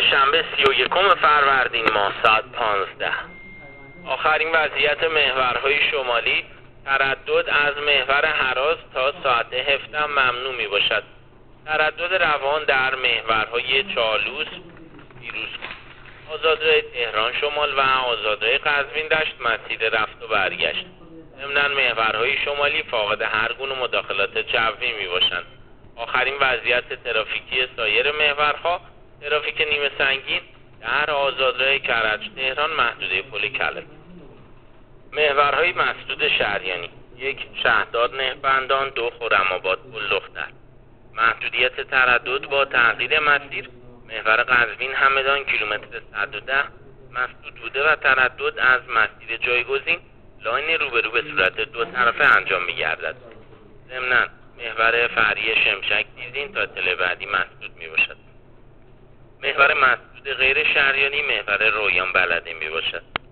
شنبه 31 فروردین ماه ساعت 15. آخرین وضعیت محورهای شمالی: تردد از محور هراز تا ساعت 17 ممنوع می باشد. تردد روان در محورهای چالوس، پیروزکوه، آزادراه تهران شمال و آزادراه قزوین دشت مسیر رفت و برگشت. ضمناً محورهای شمالی فاقد هر گونه مداخلات جوی می باشند. آخرین وضعیت ترافیکی سایر محورها: ترافیک نیمه سنگین در آزادراه کرج تهران محدوده پل کلک. محورهای مسدود شهریانی: 1 شهداد نهبندان، 2 خرم‌آباد پل دختر. محدودیت تردد با تغییر مسیر: محور قزوین همدان کیلومتر 110 مسدود بوده و تردد از مسیر جایگزین لاین روبرو به صورت دو طرفه انجام می‌گردد. ضمناً محور فرعی شمشک دیزین تا تل بعدی مسدود میباشد. محور مسدود غیر شهریانی محور رویان بلده میباشد.